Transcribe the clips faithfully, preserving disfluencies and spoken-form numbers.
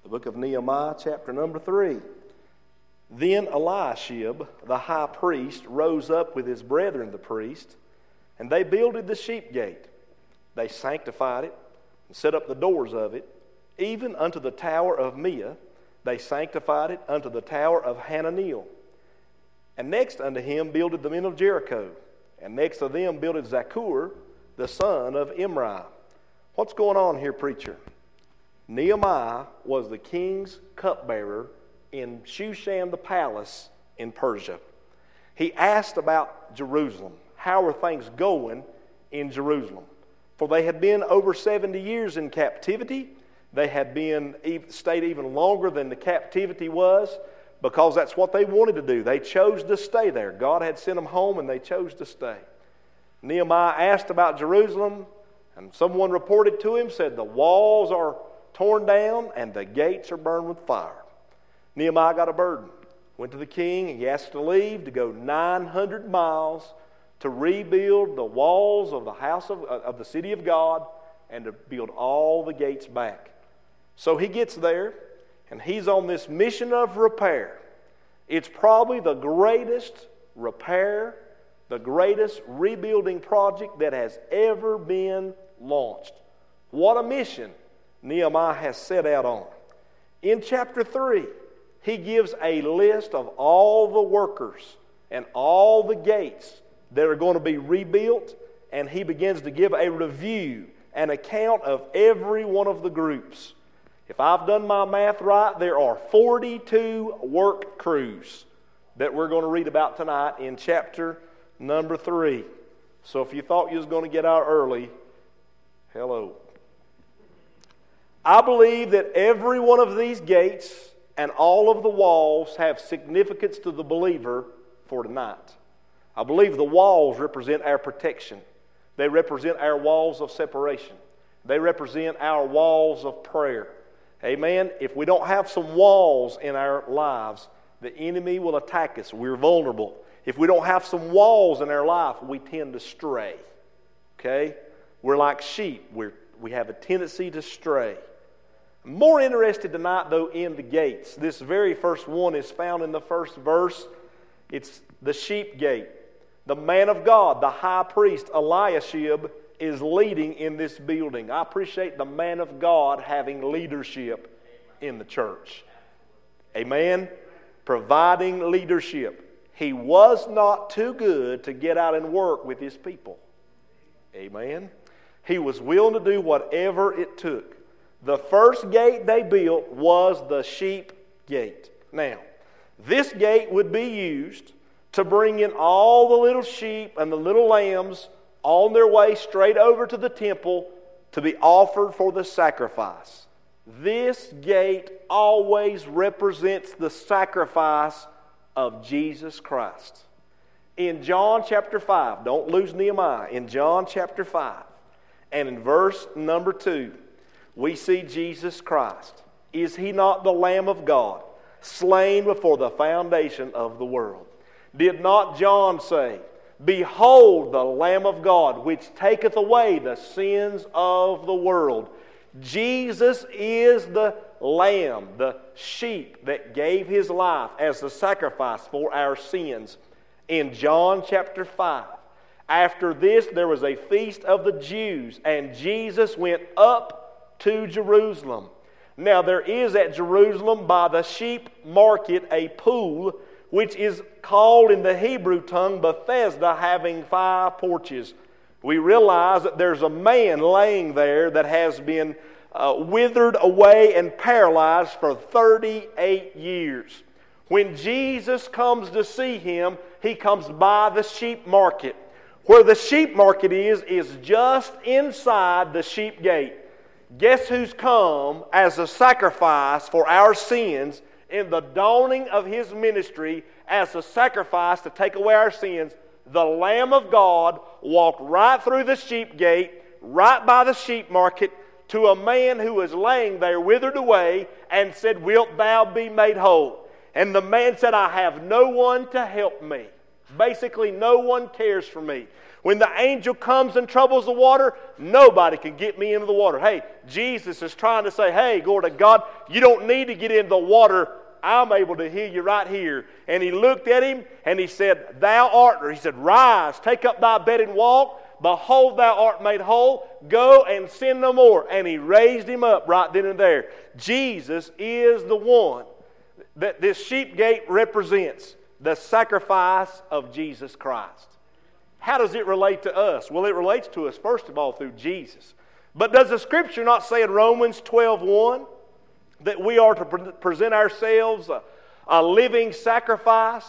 The book of Nehemiah, chapter number three. Then Eliashib, the high priest, rose up with his brethren the priests, and they builded the sheep gate. They sanctified it, and set up the doors of it, even unto the tower of Meah. They sanctified it unto the tower of Hananiel. And next unto him builded the men of Jericho, and next to them builded Zaccur, the son of Imri. What's going on here, preacher? Nehemiah was the king's cupbearer in Shushan the palace in Persia. He asked about Jerusalem. How are things going in Jerusalem? For they had been over seventy years in captivity. They had been stayed even longer than the captivity was, because that's what they wanted to do. They chose to stay there. God had sent them home, and they chose to stay. Nehemiah asked about Jerusalem, and someone reported to him, said the walls are torn down and the gates are burned with fire. Nehemiah got a burden. Went to the king, and he asked to leave to go nine hundred miles to rebuild the walls of the house of, of the city of God and to build all the gates back. So he gets there, and he's on this mission of repair. It's probably the greatest repair, the greatest rebuilding project that has ever been launched. What a mission Nehemiah has set out on. In chapter three, he gives a list of all the workers and all the gates that are going to be rebuilt, and he begins to give a review, an account of every one of the groups. If I've done my math right, there are forty-two work crews that we're going to read about tonight in chapter number three. So if you thought you was going to get out early, hello. I believe that every one of these gates and all of the walls have significance to the believer for tonight. I believe the walls represent our protection. They represent our walls of separation. They represent our walls of prayer. Amen. If we don't have some walls in our lives, the enemy will attack us. We're vulnerable. If we don't have some walls in our life, we tend to stray. Okay? We're like sheep. We're, we have a tendency to stray. I'm more interested tonight, though, in the gates. This very first one is found in the first verse. It's the sheep gate. The man of God, the high priest, Eliashib, is leading in this building. I appreciate the man of God having leadership in the church. Amen? Providing leadership. He was not too good to get out and work with his people. Amen? He was willing to do whatever it took. The first gate they built was the sheep gate. Now, this gate would be used to bring in all the little sheep and the little lambs on their way straight over to the temple to be offered for the sacrifice. This gate always represents the sacrifice of Jesus Christ. In John chapter five, don't lose Nehemiah, in John chapter five and in verse number two, we see Jesus Christ. Is He not the Lamb of God, slain before the foundation of the world? Did not John say, "Behold the Lamb of God, which taketh away the sins of the world"? Jesus is the Lamb, the sheep that gave His life as the sacrifice for our sins. In John chapter five, after this there was a feast of the Jews, and Jesus went up to Jerusalem. Now there is at Jerusalem by the sheep market a pool, which is called in the Hebrew tongue Bethesda, having five porches. We realize that there's a man laying there that has been uh, withered away and paralyzed for thirty-eight years. When Jesus comes to see him, he comes by the sheep market. Where the sheep market is, is just inside the sheep gate. Guess who's come as a sacrifice for our sins in the dawning of His ministry as a sacrifice to take away our sins? The Lamb of God walked right through the sheep gate, right by the sheep market, to a man who was laying there withered away, and said, "Wilt thou be made whole?" And the man said, "I have no one to help me." Basically, no one cares for me. When the angel comes and troubles the water, nobody can get me into the water. Hey, Jesus is trying to say, hey, glory to God, you don't need to get into the water. I'm able to hear you right here. And he looked at him and he said, thou art, or he said, rise, take up thy bed and walk. Behold, thou art made whole. Go and sin no more. And he raised him up right then and there. Jesus is the one that this sheep gate represents, the sacrifice of Jesus Christ. How does it relate to us? Well, it relates to us, first of all, through Jesus. But does the Scripture not say in Romans twelve one that we are to pre- present ourselves a, a living sacrifice,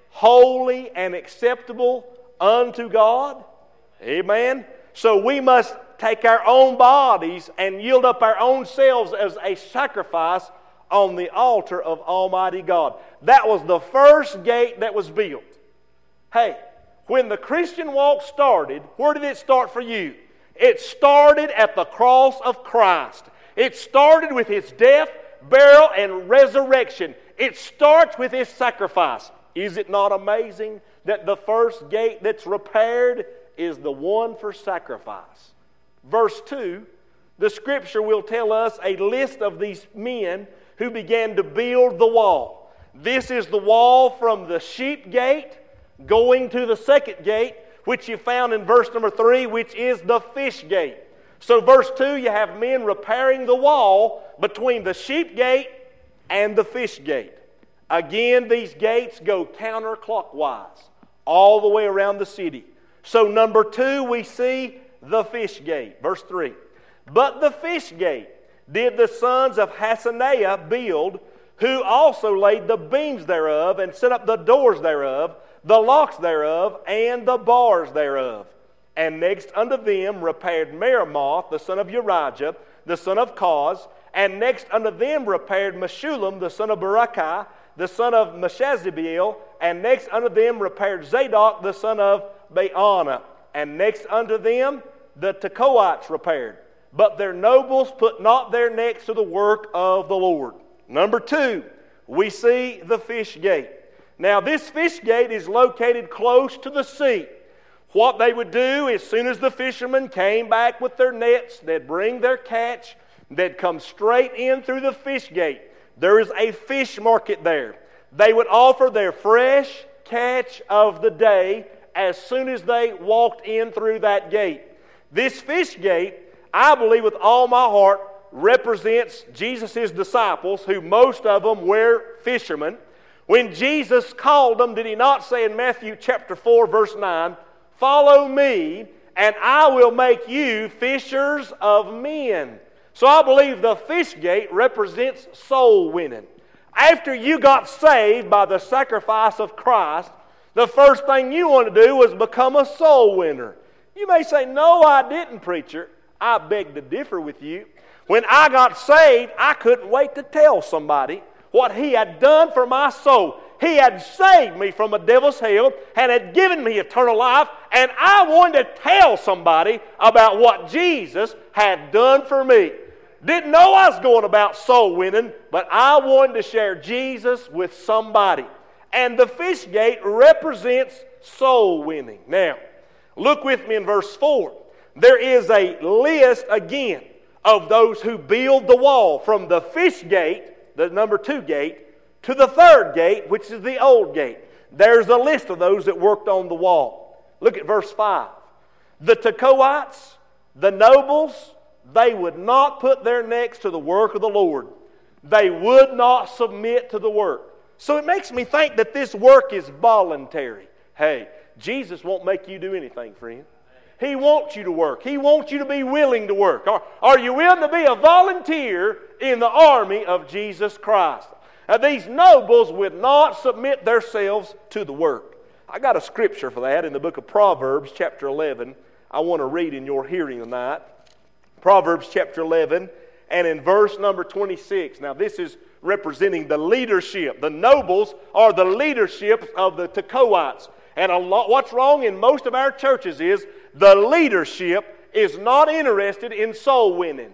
holy and acceptable unto God? Amen? So we must take our own bodies and yield up our own selves as a sacrifice on the altar of Almighty God. That was the first gate that was built. Hey, when the Christian walk started, where did it start for you? It started at the cross of Christ. It started with His death, burial, and resurrection. It starts with His sacrifice. Is it not amazing that the first gate that's repaired is the one for sacrifice? Verse two, the Scripture will tell us a list of these men who began to build the wall. This is the wall from the sheep gate going to the second gate, which you found in verse number three, which is the fish gate. So verse two, you have men repairing the wall between the sheep gate and the fish gate. Again, these gates go counterclockwise all the way around the city. So number two, we see the fish gate. Verse three. But the fish gate did the sons of Hassenaah build, who also laid the beams thereof, and set up the doors thereof, the locks thereof, and the bars thereof. And next unto them repaired Meremoth, the son of Urijah, the son of Koz. And next unto them repaired Meshullam, the son of Berechiah, the son of Meshezabeel. And next unto them repaired Zadok, the son of Baana. And next unto them the Tekoites repaired. But their nobles put not their necks to the work of the Lord. Number two, we see the fish gate. Now, this fish gate is located close to the sea. What they would do, as soon as the fishermen came back with their nets, they'd bring their catch, they'd come straight in through the fish gate. There is a fish market there. They would offer their fresh catch of the day as soon as they walked in through that gate. This fish gate, I believe with all my heart, represents Jesus' disciples, who most of them were fishermen. When Jesus called them, did He not say in Matthew chapter four, verse nine, follow me, and I will make you fishers of men. So I believe the fish gate represents soul winning. After you got saved by the sacrifice of Christ, the first thing you want to do was become a soul winner. You may say, no, I didn't, preacher. I beg to differ with you. When I got saved, I couldn't wait to tell somebody what He had done for my soul. He had saved me from a devil's hell and had given me eternal life, and I wanted to tell somebody about what Jesus had done for me. Didn't know I was going about soul winning, but I wanted to share Jesus with somebody. And the fish gate represents soul winning. Now, look with me in verse four. There is a list again of those who build the wall from the fish gate, the number two gate, to the third gate, which is the old gate. There's a list of those that worked on the wall. Look at verse five. The Tekoites, the nobles, they would not put their necks to the work of the Lord. They would not submit to the work. So it makes me think that this work is voluntary. Hey, Jesus won't make you do anything, friend. He wants you to work. He wants you to be willing to work. Are, are you willing to be a volunteer in the army of Jesus Christ? Now, these nobles would not submit themselves to the work. I got a scripture for that in the book of Proverbs, chapter eleven. I want to read in your hearing tonight. Proverbs chapter eleven, and in verse number twenty-six. Now, this is representing the leadership. The nobles are the leadership of the Tekoites. And a lot, what's wrong in most of our churches is the leadership is not interested in soul winning.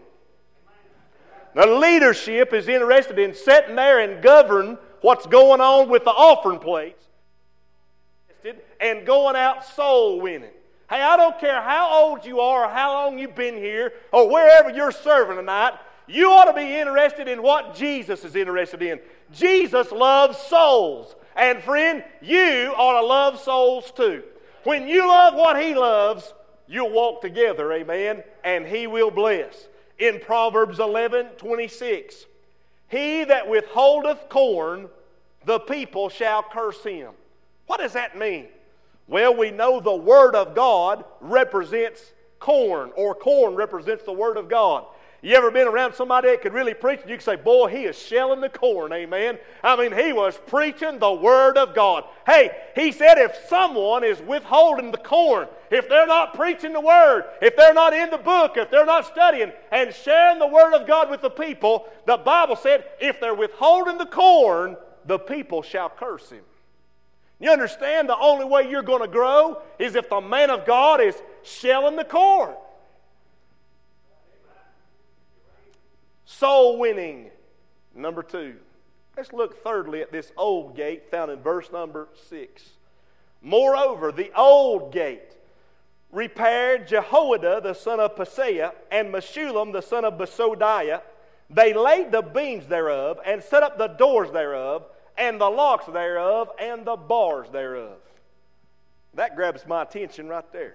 The leadership is interested in sitting there and govern what's going on with the offering plates. interested in going out soul winning. Hey, I don't care how old you are or how long you've been here or wherever you're serving tonight, you ought to be interested in what Jesus is interested in. Jesus loves souls. And friend, you ought to love souls too. When you love what He loves, you'll walk together, amen, and He will bless. In Proverbs eleven twenty-six, he that withholdeth corn, the people shall curse him. What does that mean? Well, we know the Word of God represents corn, or corn represents the Word of God. You ever been around somebody that could really preach and you can say, boy, he is shelling the corn, amen? I mean, he was preaching the Word of God. Hey, he said if someone is withholding the corn, if they're not preaching the Word, if they're not in the book, if they're not studying and sharing the Word of God with the people, the Bible said if they're withholding the corn, the people shall curse him. You understand the only way you're going to grow is if the man of God is shelling the corn. Soul winning, number two. Let's look thirdly at this old gate found in verse number six. Moreover, the old gate repaired Jehoiada the son of Paseah and Meshullam the son of Besodiah. They laid the beams thereof and set up the doors thereof and the locks thereof and the bars thereof. That grabs my attention right there.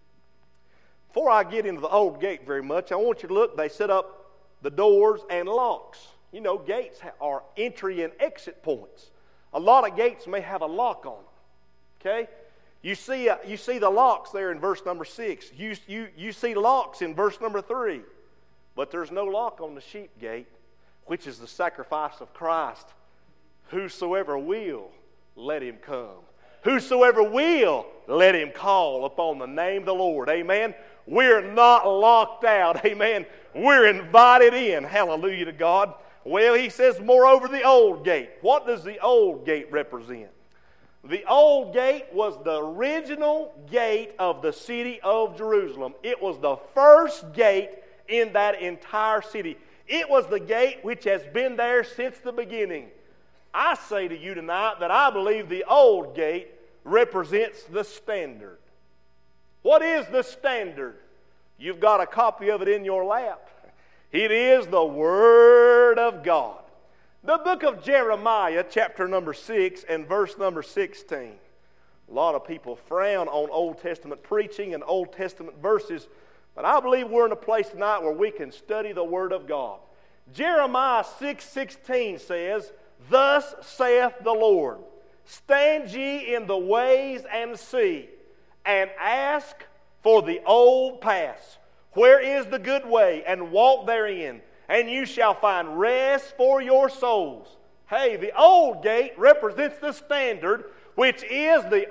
Before I get into the old gate very much, I want you to look. They set up the doors and locks. You know, gates are entry and exit points. A lot of gates may have a lock on them. Okay? You see, uh, you see the locks there in verse number six. You, you, you see locks in verse number three. But there's no lock on the sheep gate, which is the sacrifice of Christ. Whosoever will, let him come. Whosoever will, let him call upon the name of the Lord. Amen. We're not locked out. Amen. We're invited in. Hallelujah to God. Well, he says, moreover, the old gate. What does the old gate represent? The old gate was the original gate of the city of Jerusalem. It was the first gate in that entire city. It was the gate which has been there since the beginning. I say to you tonight that I believe the old gate represents the standard. What is the standard? You've got a copy of it in your lap. It is the Word of God. The book of Jeremiah, chapter number six and verse number sixteen. A lot of people frown on Old Testament preaching and Old Testament verses, but I believe we're in a place tonight where we can study the Word of God. Jeremiah six sixteen says, thus saith the Lord, stand ye in the ways and see, and ask for the old paths, where is the good way, and walk therein, and you shall find rest for your souls. Hey, the old gate represents the standard, which is the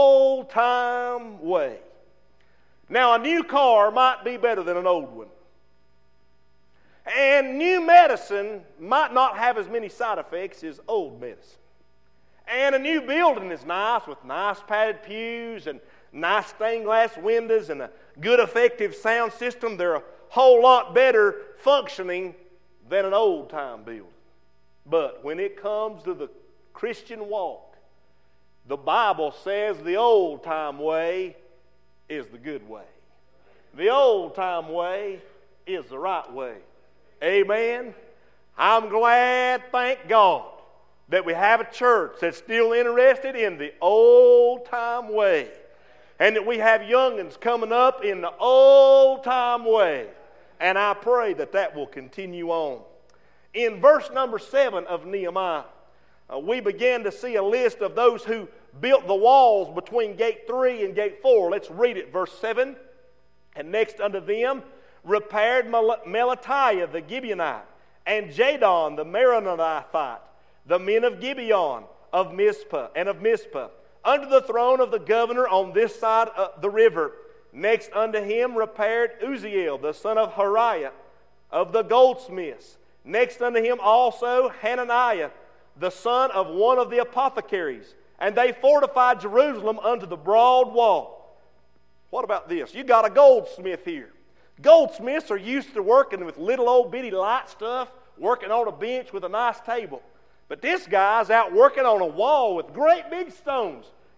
old-time way. Now, a new car might be better than an old one. And new medicine might not have as many side effects as old medicine. And a new building is nice with nice padded pews and nice stained glass windows and a good effective sound system. They're a whole lot better functioning than an old-time building. But when it comes to the Christian walk, the Bible says the old-time way is the good way. The old-time way is the right way. Amen. I'm glad, thank God, that we have a church that's still interested in the old-time way. And that we have young'uns coming up in the old-time way. And I pray that that will continue on. In verse number seven of Nehemiah, uh, we began to see a list of those who built the walls between gate three and gate four. Let's read it, verse seven. And next unto them repaired Mel- Melatiah the Gibeonite, and Jadon the Meronothite, the men of Gibeon, of Mizpah, and of Mizpah, unto the throne of the governor on this side of the river. Next unto him repaired Uzziel, the son of Hariah, of the goldsmiths. Next unto him also Hananiah, the son of one of the apothecaries. And they fortified Jerusalem unto the broad wall. What about this? You got a goldsmith here. Goldsmiths are used to working with little old bitty light stuff, working on a bench with a nice table. But this guy's out working on a wall with great big stones.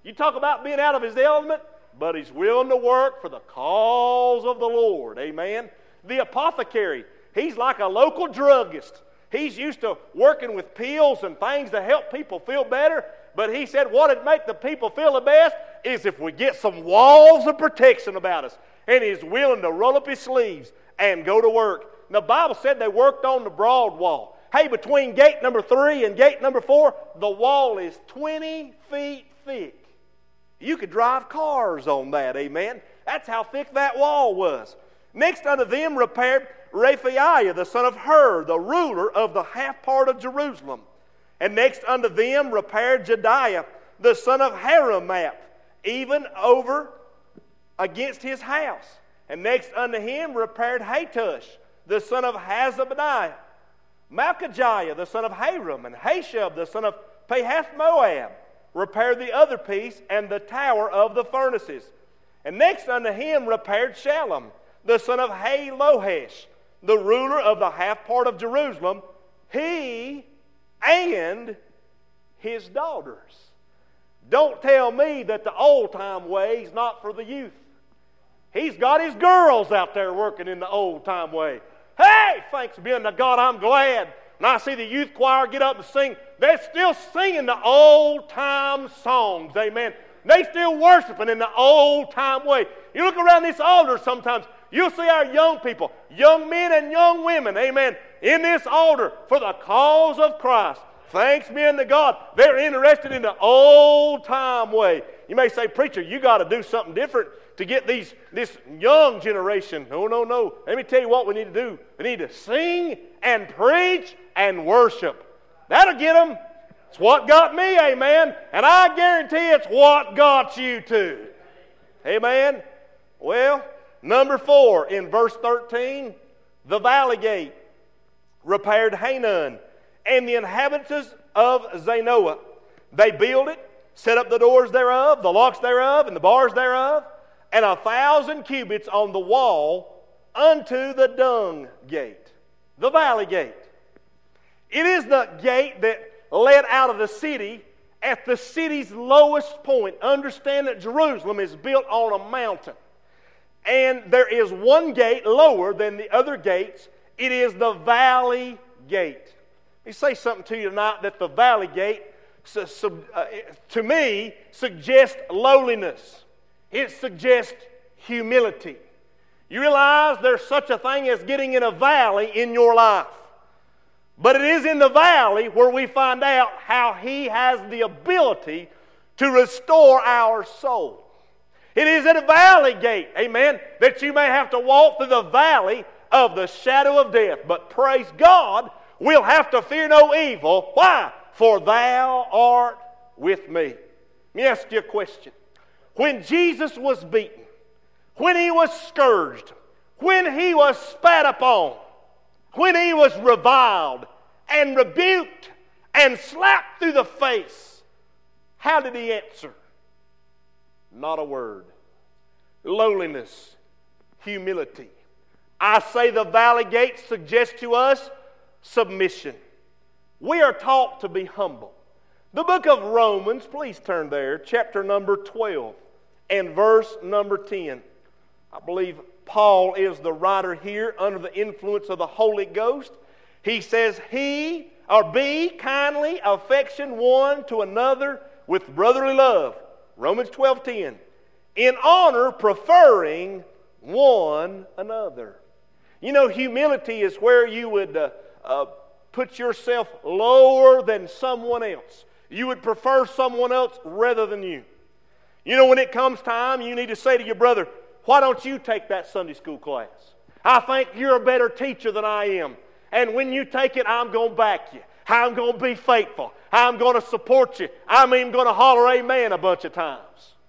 You talk about being out of his element, but he's willing to work for the cause of the Lord. Amen. The apothecary, he's like a local druggist. He's used to working with pills and things to help people feel better. But he said what would make the people feel the best is if we get some walls of protection about us. And he's willing to roll up his sleeves and go to work. And the Bible said they worked on the broad wall. Hey, between gate number three and gate number four, the wall is twenty feet thick. You could drive cars on that, amen? That's how thick that wall was. Next unto them repaired Raphaiah, the son of Hur, the ruler of the half part of Jerusalem. And next unto them repaired Jediah, the son of Haramath, even over against his house. And next unto him repaired Hatush, the son of Hazabadiah, Malchiah, the son of Haram, and Hashab, the son of Pahath-Moab, repaired the other piece and the tower of the furnaces. And next unto him repaired Shallum, the son of Halohesh, the ruler of the half part of Jerusalem, he and his daughters. Don't tell me that the old-time way is not for the youth. He's got his girls out there working in the old-time way. Hey, thanks be unto God, I'm glad. And I see the youth choir get up and sing. They're still singing the old-time songs, amen. They still worshiping in the old-time way. You look around this altar sometimes, you'll see our young people, young men and young women, amen, in this altar for the cause of Christ. Thanks be unto God. They're interested in the old-time way. You may say, preacher, you got to do something different to get these this young generation. No, no, no. Let me tell you what we need to do. We need to sing and preach and worship. That'll get them. It's what got me, amen. And I guarantee it's what got you too. Amen. Well, number four, in verse thirteen, the valley gate repaired Hanun and the inhabitants of Zanoah. They built it, set up the doors thereof, the locks thereof, and the bars thereof, and a thousand cubits on the wall unto the dung gate, the valley gate. It is the gate that led out of the city at the city's lowest point. Understand that Jerusalem is built on a mountain. And there is one gate lower than the other gates. It is the valley gate. Let me say something to you tonight that the valley gate, su- su- uh, to me, suggests lowliness. It suggests humility. You realize there's such a thing as getting in a valley in your life. But it is in the valley where we find out how He has the ability to restore our soul. It is at a valley gate, amen, that you may have to walk through the valley of the shadow of death. But praise God, we'll have to fear no evil. Why? For Thou art with me. Let me ask you a question. When Jesus was beaten, when He was scourged, when He was spat upon, when He was reviled and rebuked and slapped through the face, how did He answer? Not a word. Lowliness, humility. I say the valley gate suggests to us submission. We are taught to be humble. The book of Romans, please turn there, chapter number twelve and verse number ten. I believe Paul is the writer here under the influence of the Holy Ghost. He says, He, or be kindly affection one to another with brotherly love. Romans twelve ten. In honor preferring one another. You know, humility is where you would uh, uh, put yourself lower than someone else. You would prefer someone else rather than you. You know, when it comes time, you need to say to your brother, why don't you take that Sunday school class? I think you're a better teacher than I am. And when you take it, I'm going to back you. I'm going to be faithful. I'm going to support you. I'm even going to holler amen a bunch of times.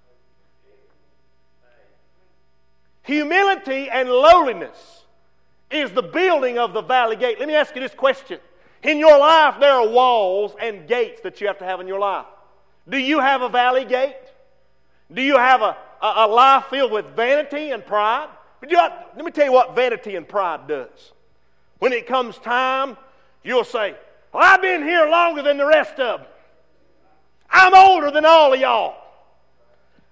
Humility and lowliness is the building of the valley gate. Let me ask you this question. In your life, there are walls and gates that you have to have in your life. Do you have a valley gate? Do you have a, a, a life filled with vanity and pride? But you know, let me tell you what vanity and pride does. When it comes time, you'll say, well, I've been here longer than the rest of them. I'm older than all of y'all.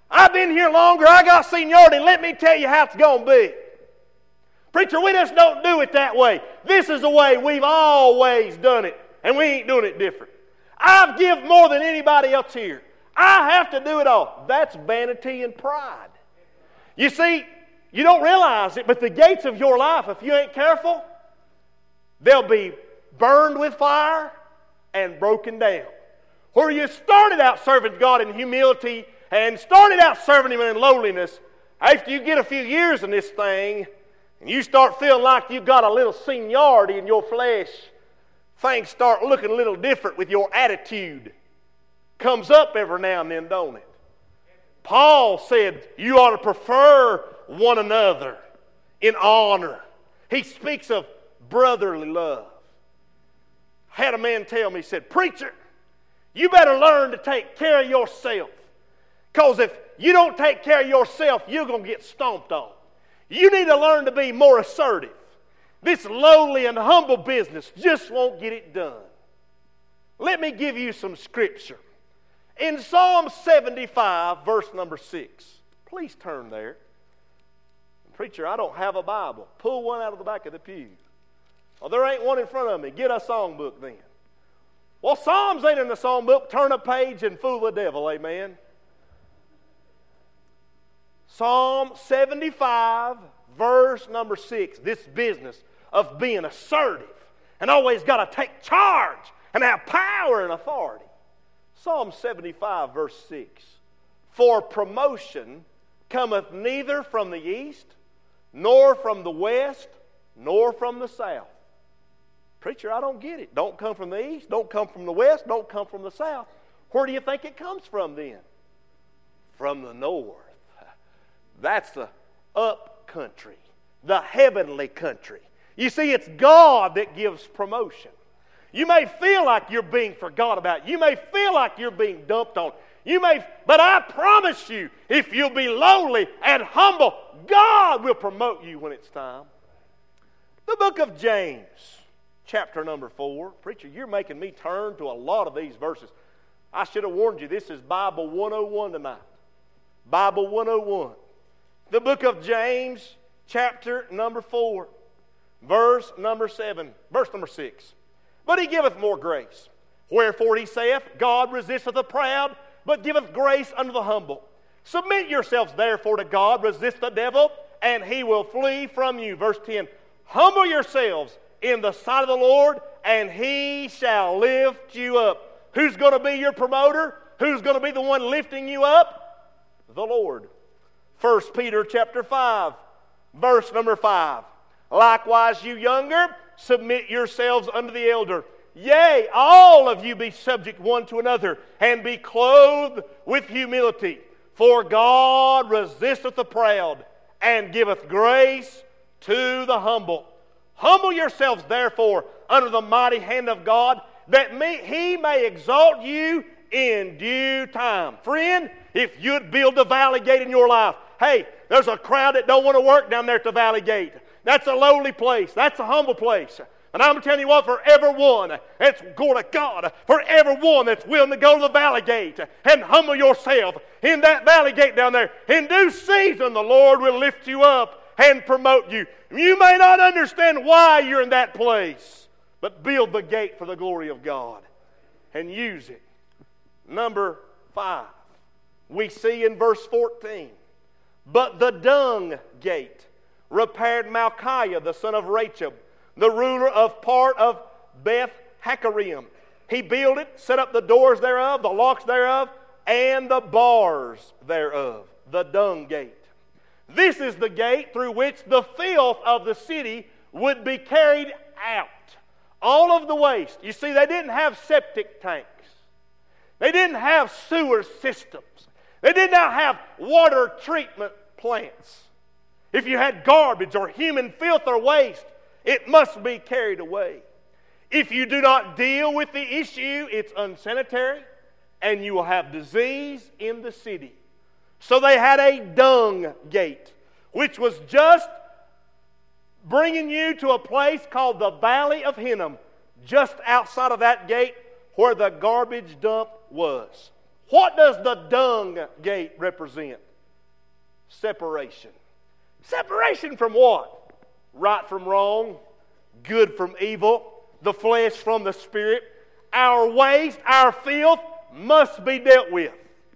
I've been here longer. I got seniority. Let me tell you how it's going to be. Preacher, we just don't do it that way. This is the way we've always done it, and we ain't doing it different. I've given more than anybody else here. I have to do it all. That's vanity and pride. You see, you don't realize it, but the gates of your life, if you ain't careful, they'll be burned with fire and broken down. Where you started out serving God in humility and started out serving Him in lowliness, after you get a few years in this thing, and you start feeling like you've got a little seniority in your flesh, things start looking a little different with your attitude. Comes up every now and then, don't it? Paul said you ought to prefer one another in honor. He speaks of brotherly love. I had a man tell me, he said, Preacher, you better learn to take care of yourself. Because if you don't take care of yourself, you're going to get stomped on. You need to learn to be more assertive. This lowly and humble business just won't get it done. Let me give you some scripture. In Psalm seventy-five, verse number six. Please turn there. Preacher, I don't have a Bible. Pull one out of the back of the pew. Well, there ain't one in front of me. Get a songbook then. Well, Psalms ain't in the songbook. Turn a page and fool the devil, amen. Psalm seventy-five, verse number six. This business of being assertive and always got to take charge and have power and authority. Psalm seventy-five, verse six. For promotion cometh neither from the east, nor from the west, nor from the south. Preacher, I don't get it. Don't come from the east, don't come from the west, don't come from the south. Where do you think it comes from then? From the north. That's the up country, the heavenly country. You see, it's God that gives promotion. You may feel like you're being forgot about. You may feel like you're being dumped on. You may, but I promise you, if you'll be lowly and humble, God will promote you when it's time. The book of James, chapter number four. Preacher, you're making me turn to a lot of these verses. I should have warned you, this is Bible one oh one tonight. Bible one oh one. The book of James, chapter number four, verse number seven, verse number six. But He giveth more grace. Wherefore He saith, God resisteth the proud, but giveth grace unto the humble. Submit yourselves therefore to God, resist the devil, and he will flee from you. Verse ten. Humble yourselves in the sight of the Lord, and He shall lift you up. Who's going to be your promoter? Who's going to be the one lifting you up? The Lord. First Peter chapter five, verse number five. Likewise, you younger, submit yourselves unto the elder. Yea, all of you be subject one to another, and be clothed with humility. For God resisteth the proud, and giveth grace to the humble. Humble yourselves therefore under the mighty hand of God, that may, He may exalt you in due time. Friend, if you'd build a valley gate in your life, hey, there's a crowd that don't want to work down there at the valley gate. That's a lowly place. That's a humble place. And I'm telling you what, for everyone that's going to God, for everyone that's willing to go to the valley gate and humble yourself in that valley gate down there, in due season the Lord will lift you up and promote you. You may not understand why you're in that place, but build the gate for the glory of God and use it. Number five, we see in verse fourteen, but the dung gate repaired Malchiah, the son of Rachab, the ruler of part of Beth Hakerem. He built it, set up the doors thereof, the locks thereof, and the bars thereof, the dung gate. This is the gate through which the filth of the city would be carried out. All of the waste. You see, they didn't have septic tanks. They didn't have sewer systems. They did not have water treatment plants. If you had garbage or human filth or waste, it must be carried away. If you do not deal with the issue, it's unsanitary, and you will have disease in the city. So they had a dung gate, which was just bringing you to a place called the Valley of Hinnom, just outside of that gate where the garbage dump was. What does the dung gate represent? Separation. Separation from what? Right from wrong, good from evil, the flesh from the spirit. Our waste, our filth must be dealt with.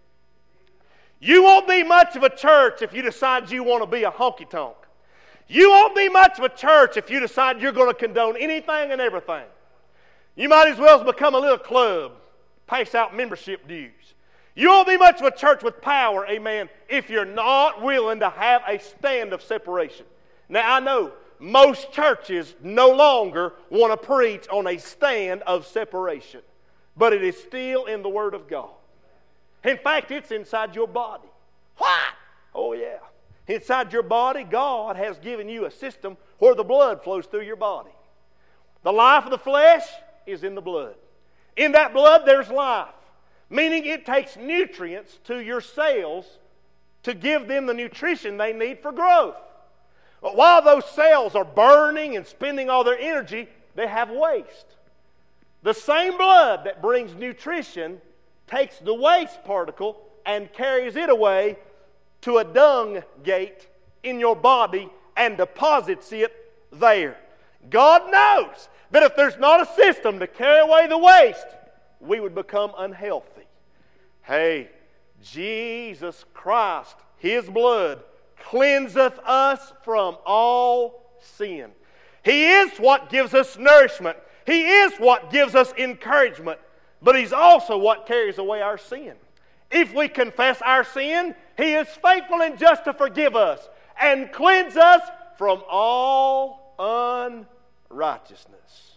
You won't be much of a church if you decide you want to be a honky-tonk. You won't be much of a church if you decide you're going to condone anything and everything. You might as well become a little club, pass out membership dues. You won't be much of a church with power, amen, if you're not willing to have a stand of separation. Now, I know most churches no longer want to preach on a stand of separation, but it is still in the Word of God. In fact, it's inside your body. What? Oh, yeah. Inside your body, God has given you a system where the blood flows through your body. The life of the flesh is in the blood. In that blood, there's life, meaning it takes nutrients to your cells to give them the nutrition they need for growth. But while those cells are burning and spending all their energy, they have waste. The same blood that brings nutrition takes the waste particle and carries it away to a dung gate in your body and deposits it there. God knows that if there's not a system to carry away the waste, we would become unhealthy. Hey, Jesus Christ, His blood cleanseth us from all sin. He is what gives us nourishment. He is what gives us encouragement. But He's also what carries away our sin. If we confess our sin, He is faithful and just to forgive us and cleanse us from all unrighteousness.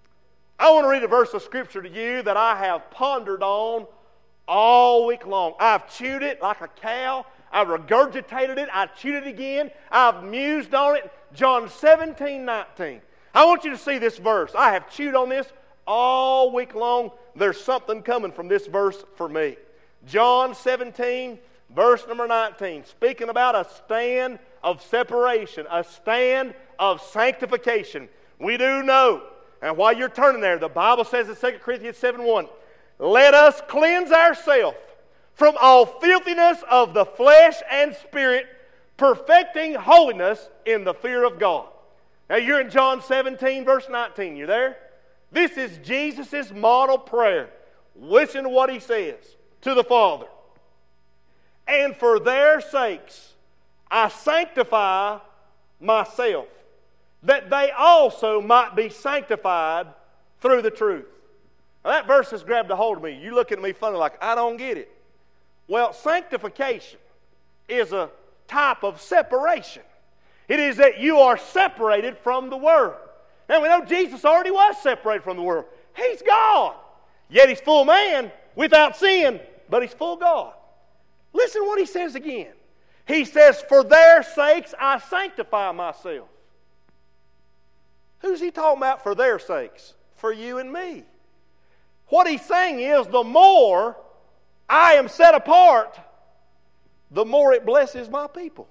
I want to read a verse of Scripture to you that I have pondered on all week long. I've chewed it like a cow. I've regurgitated it. I've chewed it again. I've mused on it. John seventeen nineteen. I want you to see this verse. I have chewed on this all week long. There's something coming from this verse for me. John seventeen, verse number nineteen. Speaking about a stand of separation, a stand of sanctification. We do know, and while you're turning there, the Bible says in Second Corinthians seven one, let us cleanse ourselves from all filthiness of the flesh and spirit, perfecting holiness in the fear of God. Now you're in John seventeen, verse nineteen. You there? This is Jesus' model prayer. Listen to what He says to the Father. And for their sakes I sanctify myself, that they also might be sanctified through the truth. Now that verse has grabbed a hold of me. You looking at me funny like, I don't get it. Well, sanctification is a type of separation. It is that you are separated from the world. Now we know Jesus already was separated from the world. He's God. Yet He's full man without sin, but He's full God. Listen to what He says again. He says, for their sakes I sanctify myself. Who's He talking about for their sakes? For you and me. What He's saying is, the more I am set apart, the more it blesses my people.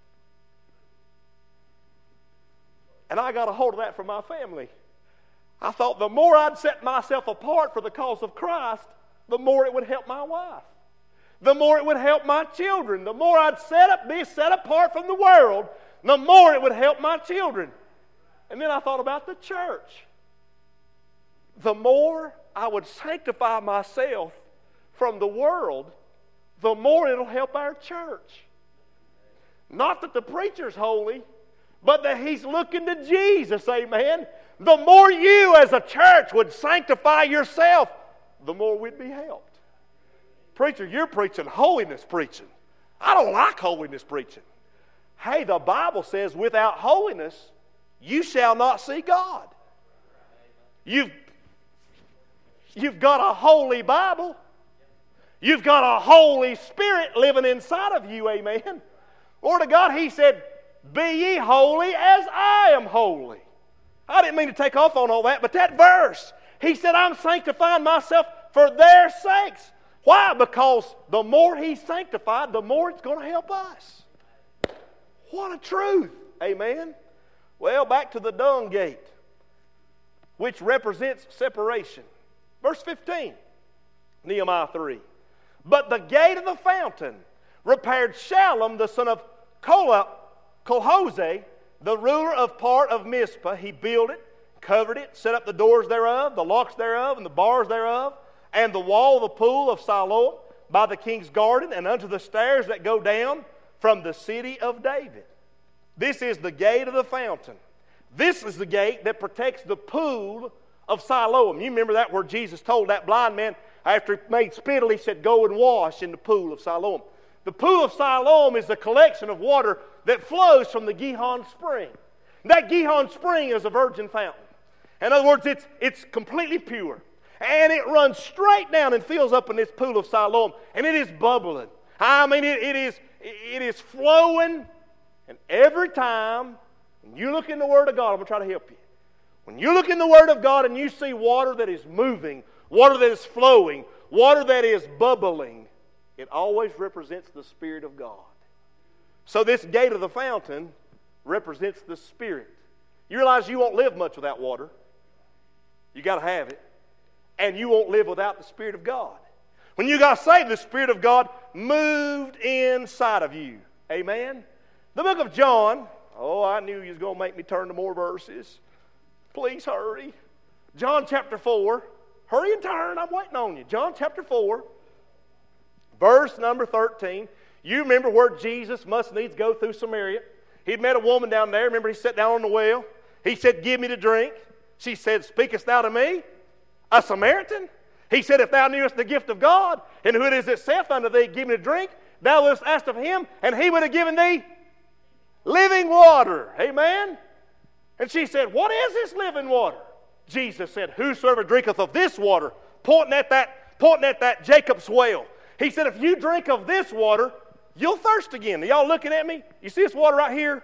And I got a hold of that from my family. I thought the more I'd set myself apart for the cause of Christ, the more it would help my wife. The more it would help my children. The more I'd set up, be set apart from the world, the more it would help my children. And then I thought about the church. The more I would sanctify myself from the world, the more it'll help our church. Not that the preacher's holy, but that he's looking to Jesus, amen. The more you as a church would sanctify yourself, the more we'd be helped. Preacher, you're preaching holiness preaching. I don't like holiness preaching. Hey, the Bible says without holiness, you shall not see God. You've, you've got a holy Bible. You've got a Holy Spirit living inside of you, amen. Lord of God, He said, be ye holy as I am holy. I didn't mean to take off on all that, but that verse, He said, I'm sanctifying myself for their sakes. Why? Because the more He's sanctified, the more it's going to help us. What a truth, amen. Well, back to the dung gate, which represents separation. Verse fifteen, Nehemiah three. But the gate of the fountain repaired Shallum, the son of Kola, Kolhose, the ruler of part of Mizpah. He built it, covered it, set up the doors thereof, the locks thereof, and the bars thereof, and the wall of the pool of Siloam by the king's garden, and unto the stairs that go down from the city of David. This is the gate of the fountain. This is the gate that protects the pool of Siloam. You remember that where Jesus told that blind man, after he made spittle, he said, go and wash in the pool of Siloam. The pool of Siloam is the collection of water that flows from the Gihon spring. That Gihon spring is a virgin fountain. In other words, it's, it's completely pure. And it runs straight down and fills up in this pool of Siloam. And it is bubbling. I mean, it, it, is, it is flowing. And every time when you look in the Word of God, I'm going to try to help you. When you look in the Word of God and you see water that is moving, water that is flowing, water that is bubbling, it always represents the Spirit of God. So this gate of the fountain represents the Spirit. You realize you won't live much without water. You got to have it. And you won't live without the Spirit of God. When you got saved, the Spirit of God moved inside of you. Amen? The book of John. Oh, I knew you was going to make me turn to more verses. Please hurry. John chapter four. Hurry and turn. I'm waiting on you. John chapter four. Verse number thirteen. You remember where Jesus must needs go through Samaria. He'd met a woman down there. Remember, he sat down on the well. He said, give me to drink. She said, speakest thou to me, a Samaritan? He said, if thou knewest the gift of God, and who it is that saith unto thee, give me to drink, thou wouldst asked of him, and he would have given thee living water. Amen? And she said, what is this living water? Jesus said, whosoever drinketh of this water, pointing at that, pointing at that Jacob's well. He said, if you drink of this water, you'll thirst again. Are y'all looking at me? You see this water right here?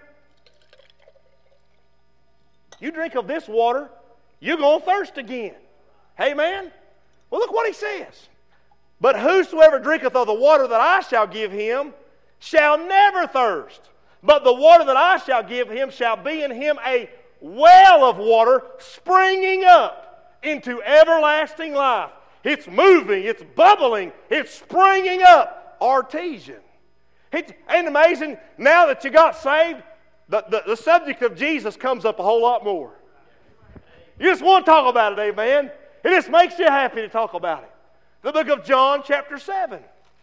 You drink of this water, you're going to thirst again. Amen? Well, look what he says. But whosoever drinketh of the water that I shall give him shall never thirst. But the water that I shall give him shall be in him a well of water springing up into everlasting life. It's moving, it's bubbling, it's springing up. Artesian. It ain't amazing? Now that you got saved, the, the, the subject of Jesus comes up a whole lot more. You just want to talk about it, amen? It just makes you happy to talk about it. The book of John, chapter seven.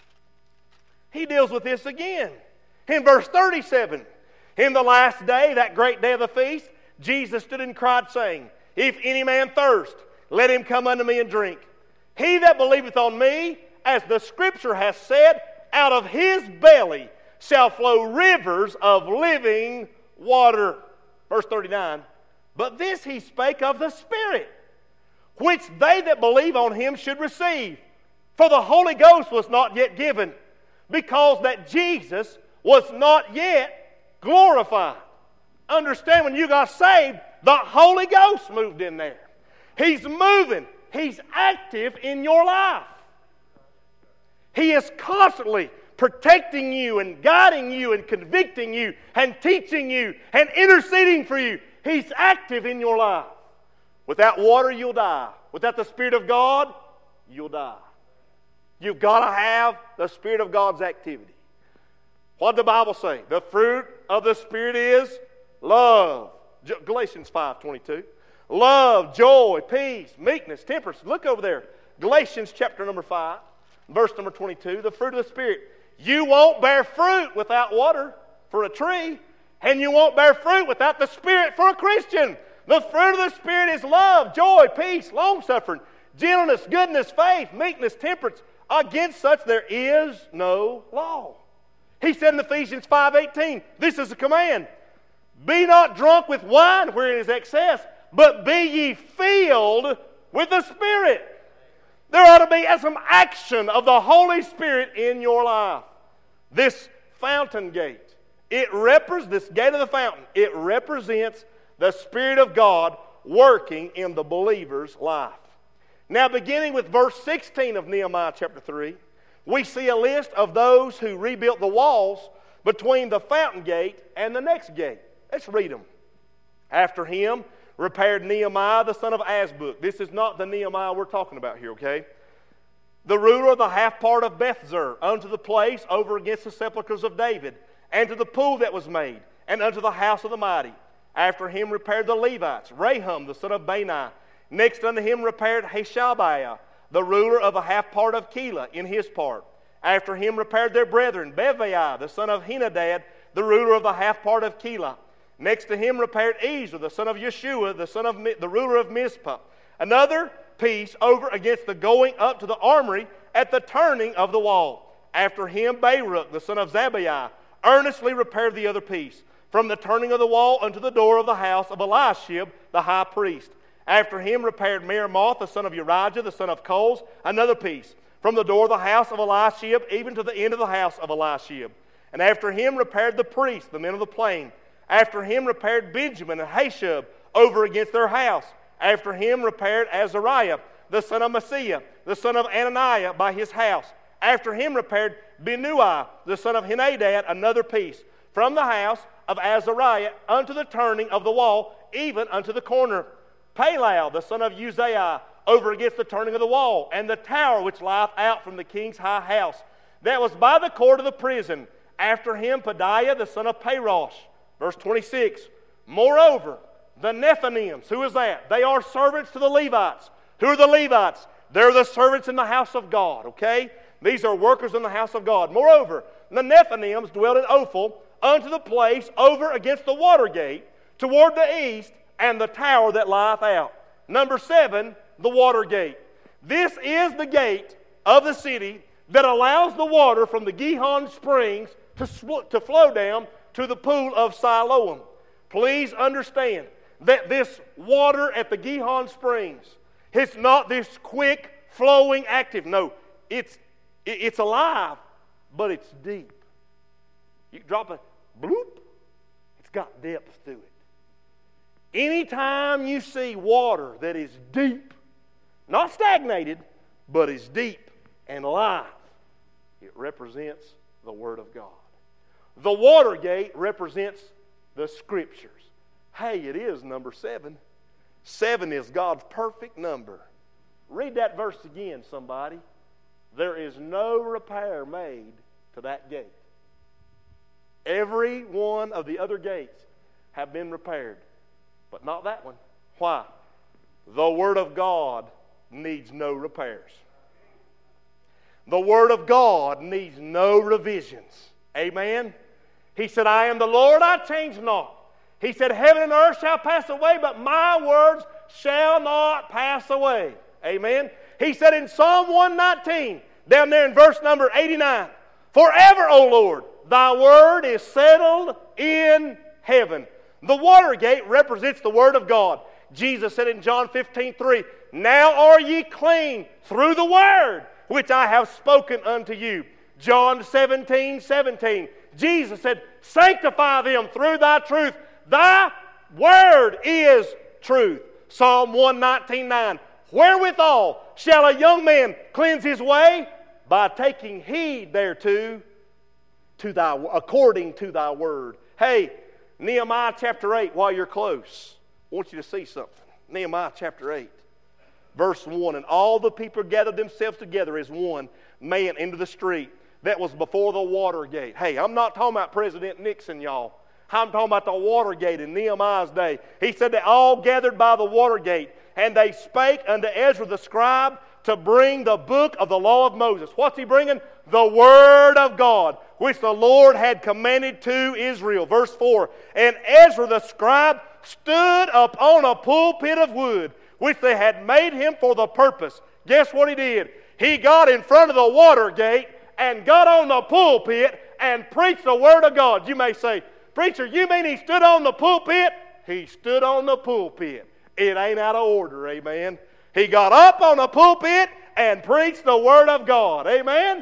He deals with this again. In verse thirty-seven, in the last day, that great day of the feast, Jesus stood and cried, saying, if any man thirst, let him come unto me and drink. He that believeth on me, as the Scripture hath said, out of his belly shall flow rivers of living water. Verse thirty-nine, but this he spake of the Spirit, which they that believe on him should receive. For the Holy Ghost was not yet given, because that Jesus was not yet glorified. Understand, when you got saved, the Holy Ghost moved in there. He's moving. He's active in your life. He is constantly protecting you and guiding you and convicting you and teaching you and interceding for you. He's active in your life. Without water, you'll die. Without the Spirit of God, you'll die. You've got to have the Spirit of God's activity. What did the Bible say? The fruit of the Spirit is love. Galatians five twenty-two. Love, joy, peace, meekness, temperance. Look over there. Galatians chapter number five, verse number twenty-two. The fruit of the Spirit. You won't bear fruit without water for a tree, and you won't bear fruit without the Spirit for a Christian. The fruit of the Spirit is love, joy, peace, long-suffering, gentleness, goodness, faith, meekness, temperance. Against such there is no law. He said in Ephesians five eighteen, this is a command. Be not drunk with wine wherein is excess, but be ye filled with the Spirit. There ought to be some action of the Holy Spirit in your life. This fountain gate, it represents, this gate of the fountain, it represents the Spirit of God working in the believer's life. Now, beginning with verse sixteen of Nehemiah chapter three, we see a list of those who rebuilt the walls between the fountain gate and the next gate. Let's read them. After him repaired Nehemiah the son of Azbuk. This is not the Nehemiah we're talking about here, okay? the ruler of the half part of Bethzer, unto the place over against the sepulchres of David, and to the pool that was made, and unto the house of the mighty. After him repaired the Levites, Rahum the son of Bani. Next unto him repaired Hashabiah, the ruler of a half part of Keilah, in his part. After him repaired their brethren, Bevaiah the son of Henadad, the ruler of the half part of Keilah. Next to him repaired Ezer the son of Yeshua, the son of the ruler of Mizpah. Another piece over against the going up to the armory at the turning of the wall. After him Baruch the son of Zabbai earnestly repaired the other piece, from the turning of the wall unto the door of the house of Eliashib the high priest. After him repaired Meremoth the son of Urijah the son of Coles another piece, from the door of the house of Eliashib even to the end of the house of Eliashib. And after him repaired the priests, the men of the plain. After him repaired Benjamin and Hashub over against their house. After him repaired Azariah, the son of Maaseiah, the son of Ananiah, by his house. After him repaired Binnui, the son of Henadad, another piece, from the house of Azariah unto the turning of the wall, even unto the corner. Palal, the son of Uzziah, over against the turning of the wall, and the tower which lieth out from the king's high house, that was by the court of the prison. After him Pedaiah, the son of Parosh. Verse twenty-six, moreover, the Nethinims, who is that? They are servants to the Levites. Who are the Levites? They're the servants in the house of God, okay? These are workers in the house of God. Moreover, the Nethinims dwelt in Ophel, unto the place over against the water gate, toward the east, and the tower that lieth out. Number seven, the water gate. This is the gate of the city that allows the water from the Gihon springs to, sw- to flow down to the pool of Siloam. Please understand that this water at the Gihon springs, it's not this quick flowing active. No, it's it's alive, but it's deep. You drop a bloop, it's got depth to it. Anytime you see water that is deep, not stagnated, but is deep and alive, it represents the Word of God. The water gate represents the Scriptures. Hey, it is number seven. Seven is God's perfect number. Read that verse again, somebody. There is no repair made to that gate. Every one of the other gates have been repaired, but not that one. Why? The Word of God needs no repairs. The Word of God needs no revisions. Amen? He said, I am the Lord, I change not. He said, heaven and earth shall pass away, but my words shall not pass away. Amen? He said in Psalm one nineteen, down there in verse number eighty-nine, forever, O Lord, thy word is settled in heaven. The water gate represents the Word of God. Jesus said in John fifteen three, now are ye clean through the word which I have spoken unto you. John seventeen seventeen, Jesus said, sanctify them through thy truth. Thy word is truth. Psalm one nineteen nine, wherewithal shall a young man cleanse his way? By taking heed thereto, to thy, according to thy word. Hey, Nehemiah chapter eight, while you're close, I want you to see something. Nehemiah chapter eight, verse one, and all the people gathered themselves together as one man into the street that was before the water gate. Hey, I'm not talking about President Nixon, y'all. I'm talking about the water gate in Nehemiah's day. He said they all gathered by the water gate, and they spake unto Ezra the scribe to bring the book of the law of Moses. What's he bringing? The Word of God, which the Lord had commanded to Israel. Verse four, and Ezra the scribe stood upon a pulpit of wood, which they had made him for the purpose. Guess what he did? He got in front of the water gate and got on the pulpit and preached the Word of God. You may say, preacher, you mean he stood on the pulpit? He stood on the pulpit. It ain't out of order, amen. He got up on the pulpit and preached the Word of God, amen.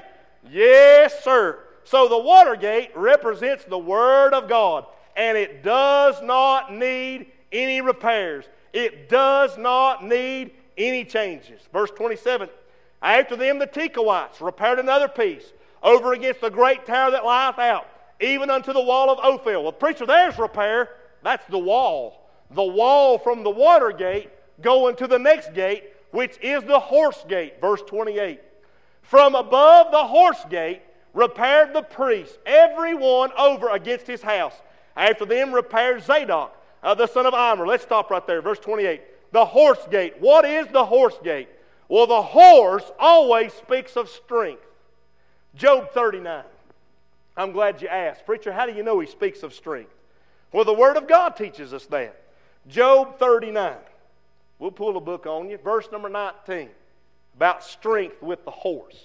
Yes, sir. So the water gate represents the Word of God, and it does not need any repairs. It does not need any changes. Verse twenty-seven, after them the Tekoites repaired another piece over against the great tower that lieth out, even unto the wall of Ophel. Well, preacher, there's repair. That's the wall. The wall from the water gate going to the next gate, which is the horse gate. Verse twenty-eight. From above the horse gate repaired the priests, every one over against his house. After them repaired Zadok, uh, the son of Immer. Let's stop right there. Verse twenty-eight. The horse gate. What is the horse gate? Well, the horse always speaks of strength. Job thirty-nine. I'm glad you asked. Preacher, how do you know he speaks of strength? Well, the Word of God teaches us that. Job thirty-nine. We'll pull a book on you. Verse number nineteen. About strength with the horse.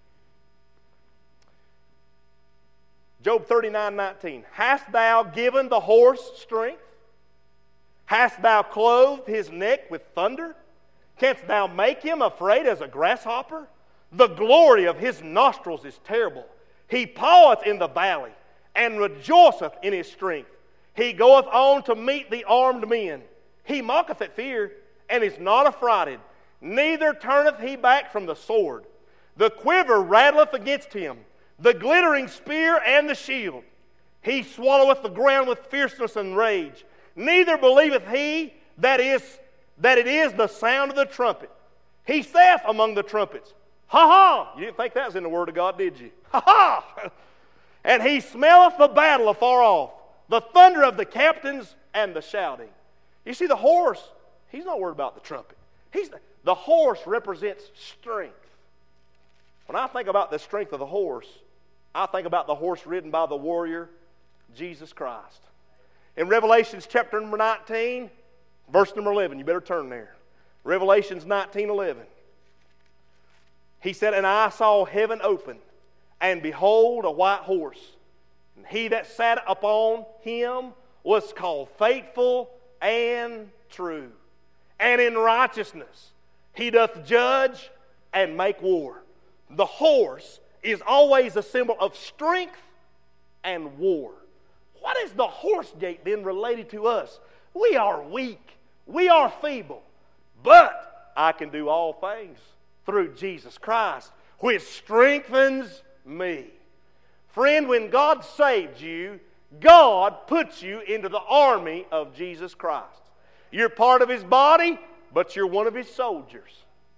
Job thirty-nine nineteen. Hast thou given the horse strength? Hast thou clothed his neck with thunder? Canst thou make him afraid as a grasshopper? The glory of his nostrils is terrible. He paweth in the valley, and rejoiceth in his strength. He goeth on to meet the armed men. He mocketh at fear, and is not affrighted. Neither turneth he back from the sword. The quiver rattleth against him, the glittering spear and the shield. He swalloweth the ground with fierceness and rage. Neither believeth he that is that it is the sound of the trumpet. He saith among the trumpets, ha ha! You didn't think that was in the Word of God, did you? Ha ha! And he smelleth the battle afar off, the thunder of the captains and the shouting. You see, the horse, he's not worried about the trumpet. He's the horse represents strength. When I think about the strength of the horse, I think about the horse ridden by the warrior, Jesus Christ. In Revelations chapter number nineteen, verse number eleven, you better turn there. Revelations nineteen eleven. He said, and I saw heaven open, and behold, a white horse. And he that sat upon him was called Faithful and True. And in righteousness he doth judge and make war. The horse is always a symbol of strength and war. What is the horse gate then related to us? We are weak. We are feeble. But I can do all things through Jesus Christ, which strengthens me. Friend, when God saved you, God puts you into the army of Jesus Christ. You're part of His body, but you're one of His soldiers.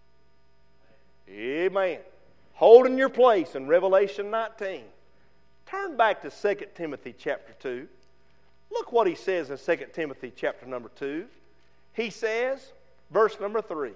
Amen. Holding your place in Revelation nineteen. Turn back to Second Timothy chapter two. Look what he says in Second Timothy chapter number two. He says, verse number three,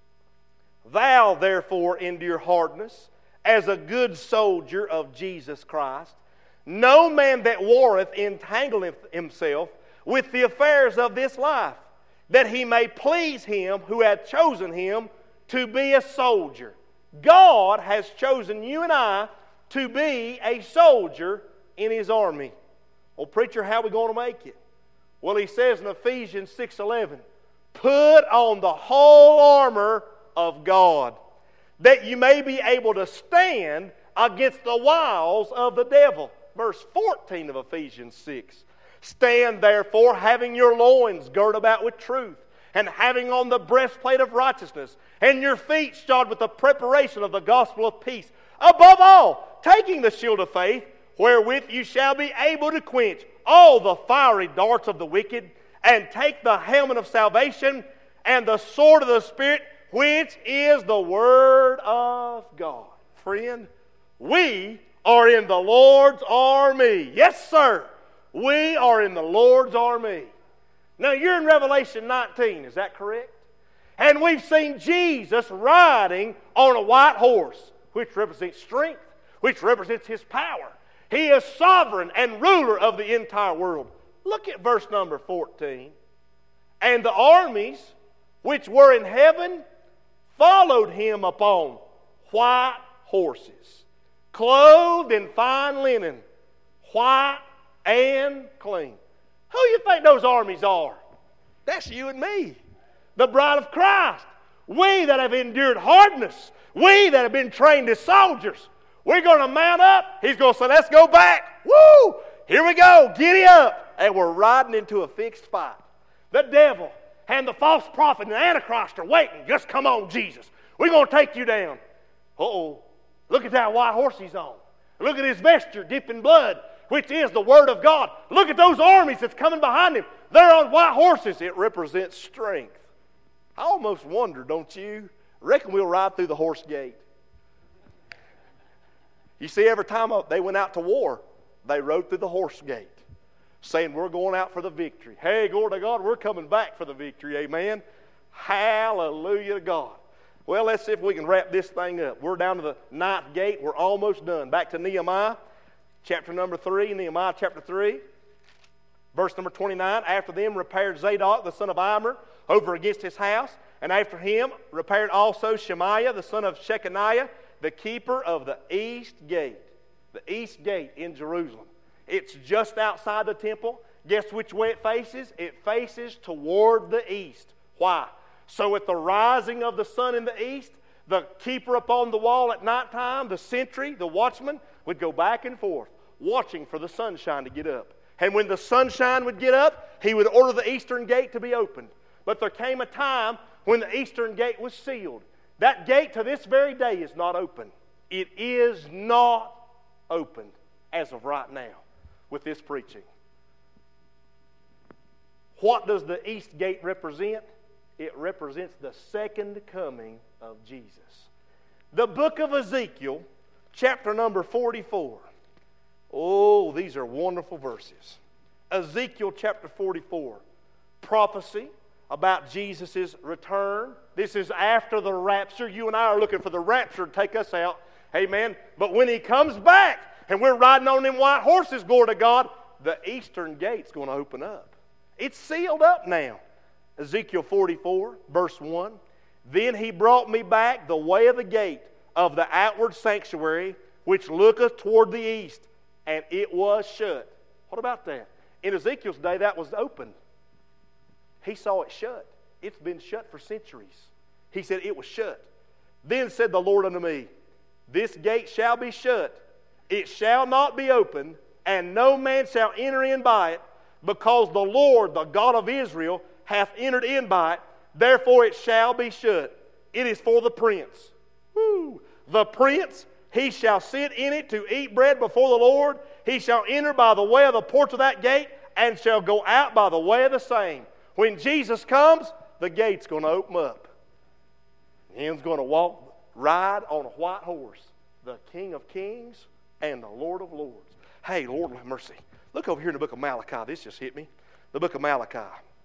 Thou therefore endure hardness as a good soldier of Jesus Christ. No man that warreth entangleth himself with the affairs of this life, that he may please him who hath chosen him to be a soldier. God has chosen you and I to be a soldier in His army. Well, preacher, how are we going to make it? Well, he says in Ephesians six eleven, put on the whole armor of God, that you may be able to stand against the wiles of the devil. Verse fourteen of Ephesians six. Stand therefore, having your loins girt about with truth, and having on the breastplate of righteousness, and your feet shod with the preparation of the gospel of peace. Above all, taking the shield of faith, wherewith you shall be able to quench all the fiery darts of the wicked, and take the helmet of salvation and the sword of the Spirit, which is the Word of God. Friend, we are in the Lord's army. Yes, sir. We are in the Lord's army. Now, you're in Revelation nineteen, is that correct? And we've seen Jesus riding on a white horse, which represents strength, which represents His power. He is sovereign and ruler of the entire world. Look at verse number fourteen. And the armies which were in heaven followed Him upon white horses, clothed in fine linen, white and clean. Who do you think those armies are? That's you and me, the bride of Christ. We that have endured hardness, we that have been trained as soldiers, we're going to mount up. He's going to say, let's go back. Woo! Here we go. Giddy up. And we're riding into a fixed fight. The devil and the false prophet and the Antichrist are waiting. Just come on, Jesus. We're going to take you down. Uh-oh. Look at that white horse he's on. Look at his vesture dipped in blood, which is the Word of God. Look at those armies that's coming behind him. They're on white horses. It represents strength. I almost wonder, don't you? I reckon we'll ride through the horse gate. You see, every time they went out to war, they rode through the horse gate, saying, we're going out for the victory. Hey, glory to God, we're coming back for the victory, amen. Hallelujah to God. Well, let's see if we can wrap this thing up. We're down to the ninth gate. We're almost done. Back to Nehemiah, chapter number three, Nehemiah chapter three, verse number twenty-nine. After them repaired Zadok, the son of Immer, over against his house, and after him repaired also Shemaiah, the son of Shechaniah, the keeper of the east gate. The east gate in Jerusalem. It's just outside the temple. Guess which way it faces? It faces toward the east. Why? So at the rising of the sun in the east, the keeper upon the wall at nighttime, the sentry, the watchman, would go back and forth, watching for the sunshine to get up. And when the sunshine would get up, he would order the eastern gate to be opened. But there came a time when the eastern gate was sealed. That gate to this very day is not open. It is not open as of right now with this preaching. What does the east gate represent? It represents the second coming of Jesus. The book of Ezekiel, chapter number forty-four. Oh, these are wonderful verses. Ezekiel chapter forty-four. Prophecy about Jesus' return. This is after the rapture. You and I are looking for the rapture to take us out. Amen. But when He comes back and we're riding on them white horses, glory to God, the eastern gate's going to open up. It's sealed up now. Ezekiel forty-four, verse one. Then he brought me back the way of the gate of the outward sanctuary, which looketh toward the east, and it was shut. What about that? In Ezekiel's day, that was open. He saw it shut. It's been shut for centuries. He said it was shut. Then said the Lord unto me, this gate shall be shut. It shall not be opened, and no man shall enter in by it, because the Lord, the God of Israel, hath entered in by it. Therefore it shall be shut. It is for the prince. Woo. The prince, he shall sit in it to eat bread before the Lord. He shall enter by the way of the porch of that gate, and shall go out by the way of the same. When Jesus comes, the gate's going to open up. Him's going to walk, ride on a white horse, the King of kings and the Lord of lords. Hey, Lord have mercy. Look over here in the book of Malachi. This just hit me. The book of Malachi.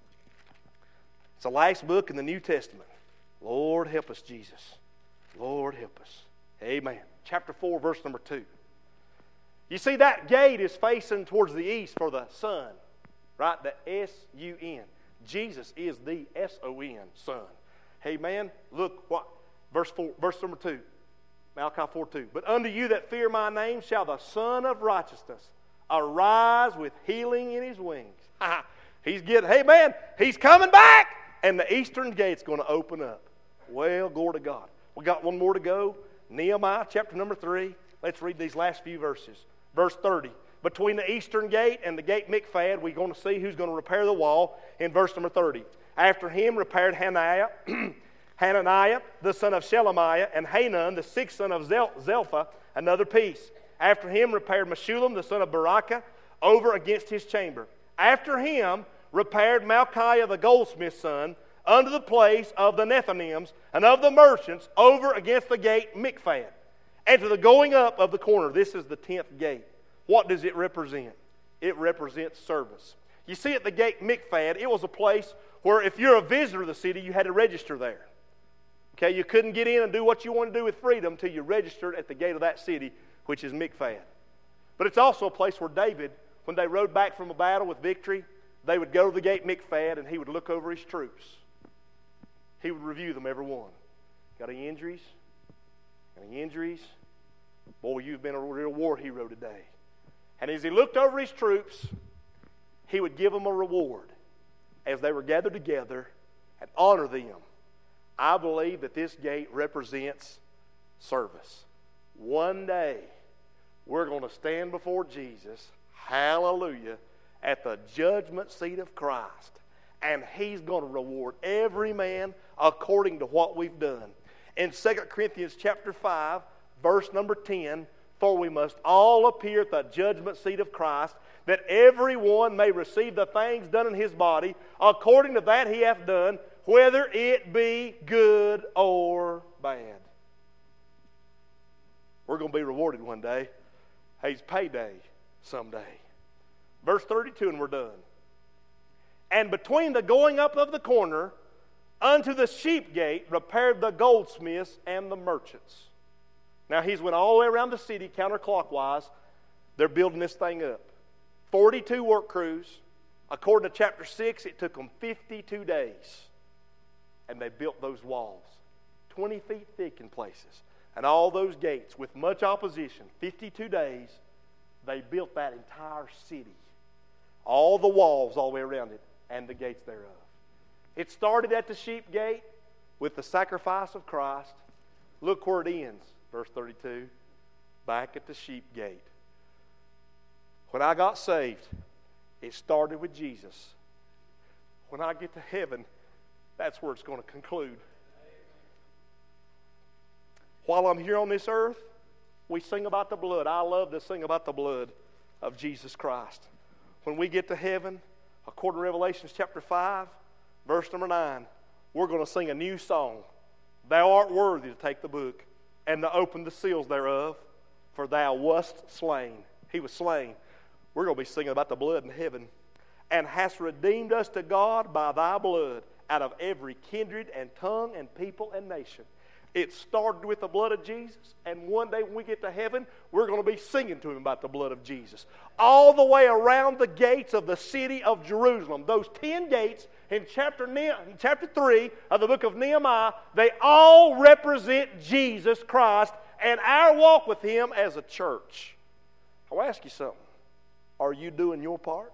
It's the last book in the New Testament. Lord help us, Jesus. Lord help us. Amen. Chapter four, verse number two. You see, that gate is facing towards the east for the sun. Right? The S U N. Jesus is the S O N, Son. Amen. Look what verse four, verse number two. Malachi four two. But unto you that fear my name shall the Son of righteousness arise with healing in his wings. He's getting, hey man, he's coming back. And the eastern gate's going to open up. Well, glory to God. We got one more to go. Nehemiah chapter number three. Let's read these last few verses. Verse thirty. Between the eastern gate and the gate Mikphad, we're going to see who's going to repair the wall in verse number thirty. After him repaired Hananiah, Hananiah, the son of Shelemiah, and Hanan, the sixth son of Zel- Zelphah, another piece. After him repaired Meshullam, the son of Berakah, over against his chamber. After him repaired Malchiah, the goldsmith's son, unto the place of the Nethinims and of the merchants, over against the gate Mikphad. And to the going up of the corner, this is the tenth gate. What does it represent? It represents service. You see, at the gate Mikphad, it was a place where if you're a visitor to the city, you had to register there. Okay, you couldn't get in and do what you wanted to do with freedom until you registered at the gate of that city, which is Mikphad. But it's also a place where David, when they rode back from a battle with victory, they would go to the gate Mikphad and he would look over his troops. He would review them, every one. Got any injuries? Any injuries? Boy, you've been a real war hero today. And as he looked over his troops, he would give them a reward as they were gathered together and honor them. I believe that this gate represents service. One day, we're going to stand before Jesus, hallelujah, at the judgment seat of Christ. And He's going to reward every man according to what we've done. In Second Corinthians chapter five, verse number ten, for we must all appear at the judgment seat of Christ, that every one may receive the things done in his body, according to that he hath done, whether it be good or bad. We're we're going to be rewarded one day. Hey, it's payday someday. Verse thirty-two, and we're done. And between the going up of the corner unto the sheep gate repaired the goldsmiths and the merchants. Now he's went all the way around the city counterclockwise. They're building this thing up. forty-two work crews. According to chapter six, it took them fifty-two days. And they built those walls. twenty feet thick in places. And all those gates with much opposition. fifty-two days, they built that entire city. All the walls all the way around it and the gates thereof. It started at the sheep gate with the sacrifice of Christ. Look where it ends. Verse thirty-two. Back at the sheep gate. When I got saved, it started with Jesus. When I get to heaven, that's where it's going to conclude. While I'm here on this earth, we sing about the blood. I love to sing about the blood of Jesus Christ. When we get to heaven, according to Revelation chapter five, verse number nine, we're going to sing a new song. Thou art worthy to take the book and to open the seals thereof, for thou wast slain. He was slain. We're going to be singing about the blood in heaven. And hast redeemed us to God by thy blood out of every kindred and tongue and people and nation. It started with the blood of Jesus, and one day when we get to heaven, we're going to be singing to Him about the blood of Jesus. All the way around the gates of the city of Jerusalem, those ten gates in chapter, ne- in chapter three of the book of Nehemiah, they all represent Jesus Christ and our walk with Him as a church. I'll ask you something. Are you doing your part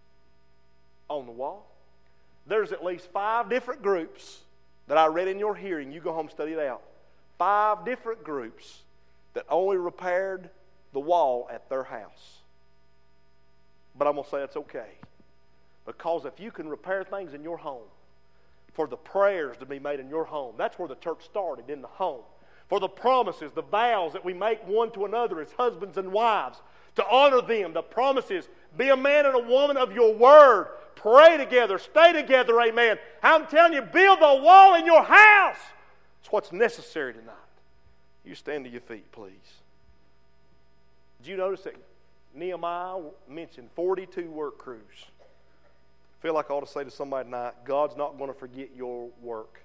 on the wall? There's at least five different groups that I read in your hearing. You go home and study it out. Five different groups that only repaired the wall at their house. But I'm going to say it's okay. Because if you can repair things in your home, for the prayers to be made in your home, that's where the church started, in the home. For the promises, the vows that we make one to another as husbands and wives, to honor them, the promises, be a man and a woman of your word. Pray together, stay together, amen. I'm telling you, build the wall in your house. It's what's necessary tonight. You stand to your feet, please. Did you notice that Nehemiah mentioned forty-two work crews? I feel like I ought to say to somebody tonight, God's not going to forget your work.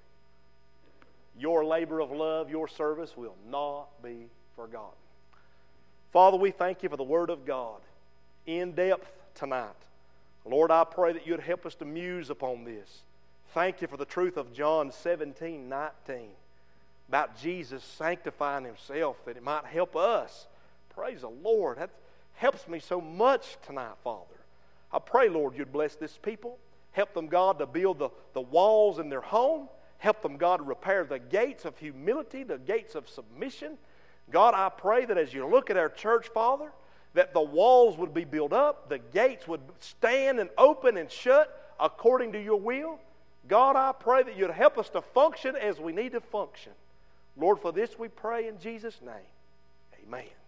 Your labor of love, your service will not be forgotten. Father, we thank you for the Word of God in depth tonight. Lord, I pray that you'd help us to muse upon this. Thank you for the truth of John seventeen nineteen about Jesus sanctifying Himself, that it might help us. Praise the Lord. That helps me so much tonight, Father. I pray, Lord, you'd bless this people. Help them, God, to build the, the walls in their home. Help them, God, to repair the gates of humility, the gates of submission. God, I pray that as you look at our church, Father, that the walls would be built up, the gates would stand and open and shut according to your will. God, I pray that you'd help us to function as we need to function. Lord, for this we pray in Jesus' name. Amen.